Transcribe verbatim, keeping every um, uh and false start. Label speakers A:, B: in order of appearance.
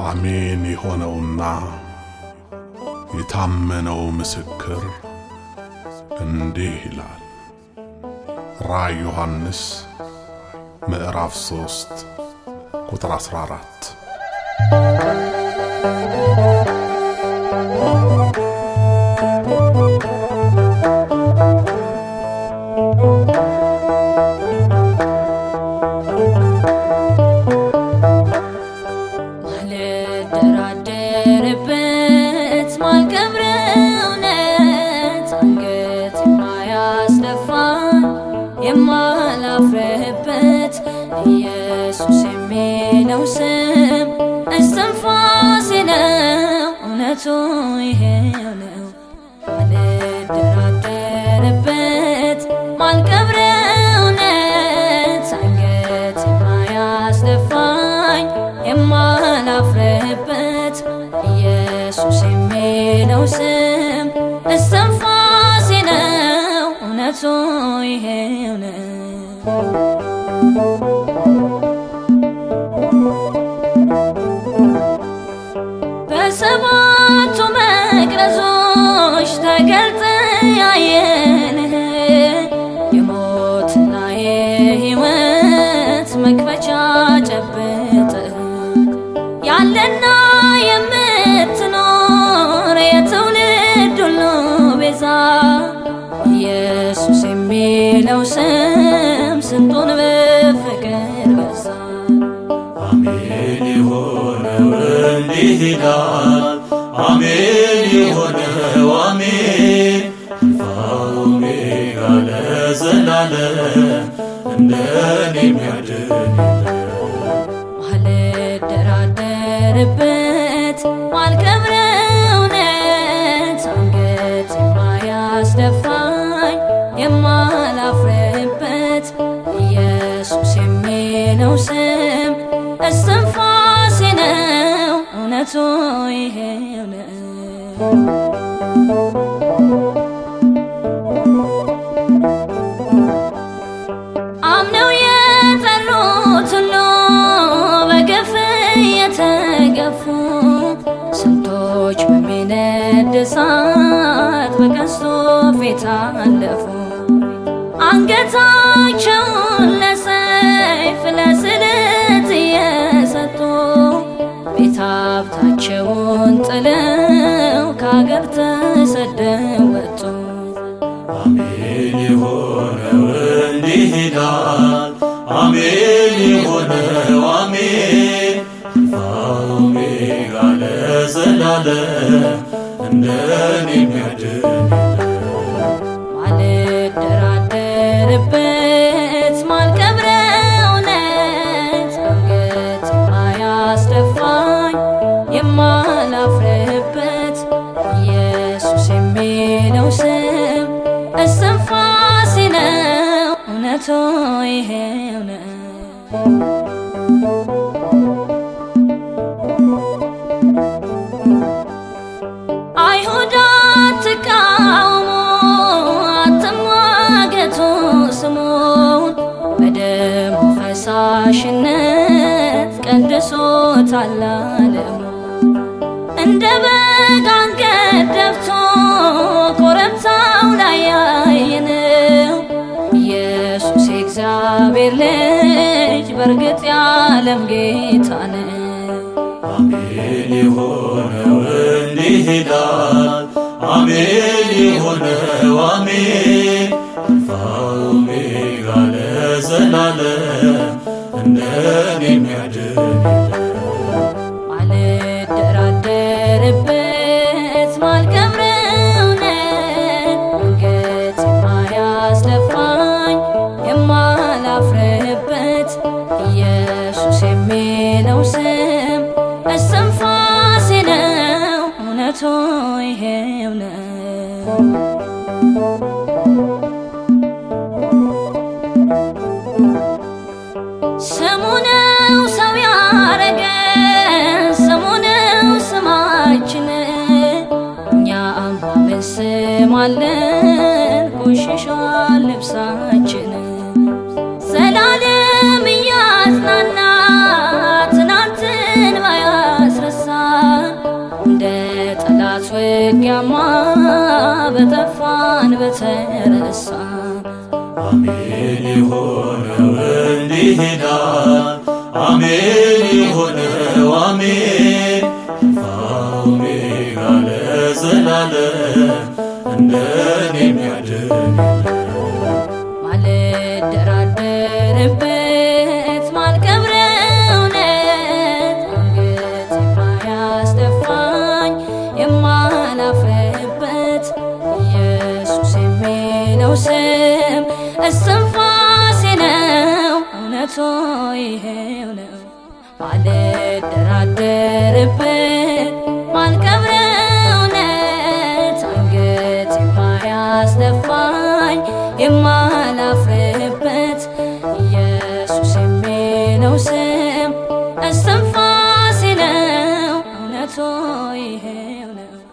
A: አሜን የሆነውና የታመነው ምስክር እንዲህ ይላል። ራዕይ ዮሐንስ ምዕራፍ ሶስት ቁጥር አስራ አራት
B: ኢየሱስ የሚለው ስም እስትንፋሴ ነው እውነቱ ይሄው ነው ማልደራደርበት ማልቀብረው እውነት አንገት የማያስደፋኝ የማላፍርበት ኢየሱስ የሚለው ስም እስትንፋሴ ነው እውነቱ ይሄው ነው በሰባቱ መቅረዞች ተገልጠ ያየንህ የሞትና የሕይወት መክፈቻ ጨብጠህ ያለና የምትኖር የትውልድ ሁሉ ቤዛ ኢየሱስ የሚለው ስም ስንቱን በፍቅር በዛ
C: አሜን የሆነው እንዲህ ይላል አሜን የሆነው አሜን አልፋ ኦሜጋ ለዘላለም እንደኔ የሚያድን
B: ማልደራደርበት ማልቀብረው እውነት አንገት የማያስደፋኝ የማላፍርበት ኢየሱስ የሚለው ስም እስትንፋሴ ነው እውነቱ ይሄው ነው አምነው የጠሩት ሁሉ በግፍ የተገፉ ስንቶች በሚነድ እሳት በቀስቱ ፊት አለፉ አንገታቸውን ለሰይፍ ለስለት እየሰጡ ቤት ሀብታቸውን ጥለው ከአገር ተሰደው ወጡ
C: አሜን የሆነው እንዲህ ይላል አሜን የሆነው አሜን አልፋ ኦሜጋ ለዘላለም እንደኔ የሚያድን
B: ማልደራደርበት ማልቀብረው እውነት አንገት የማያስደፋኝ የማላፍርበት ኢየሱስ የሚለው ስም እስትንፋሴ ነው እውነቱ ይሄው ነው አይሁድ አትቃወሙ አትሟገቱ ስሙን በደሙ ፈሳሽነት ቀድሶታል ዓለሙ እንደ በግ አንገት ደፍቶ ኮረብታው ላይ ያየነው ኢየሱስ የእግዚአብሔር ልጅ በርግጥ የዓለም ጌታ ነው
C: አሜን የሆነው እንዲህ ይላል አሜን የሆነው አሜን አልፋ ኦሜጋ ለዘላለም እንደኔ የሚያድን
B: ማልደራደርበት ማልቀብረው እውነት አንገት የማያስደፋኝ የማላፍርበት ኢየሱስ የሚለው ስም እስትንፋሴ ነው እውነቱ ይሄው ነው ስሙ ነው ሰው ያረገን ስሙ ነው ስማችን እኛም በምን ስም አለን ቆሽሿል ልብሳችን ዘላለም እያጽናና ትናንትን ባያስረሳ ውጊያማ በጠፋን በተረሳን
C: አሜን የሆነው እንዲህ ይላል አሜን የሆነው አሜን አልፋው ኦሜጋ ለዘላለም እንደኔ የሚያድን
B: ማልደራደርበት ማልቀብረው እውነት አንገት የማያስደፋኝ የማላፍርበት ኢየሱስ የሚለው ስም እስትንፋሴ ነው እውነቱ ይሄው ነው ማልደራደርበት ማልቀብረው እውነት አንገት የማያስደፋኝ የማላፍርበት ኢየሱስ የሚለው ስም እስትንፋሴ ነው እውነቱ ይሄው ነው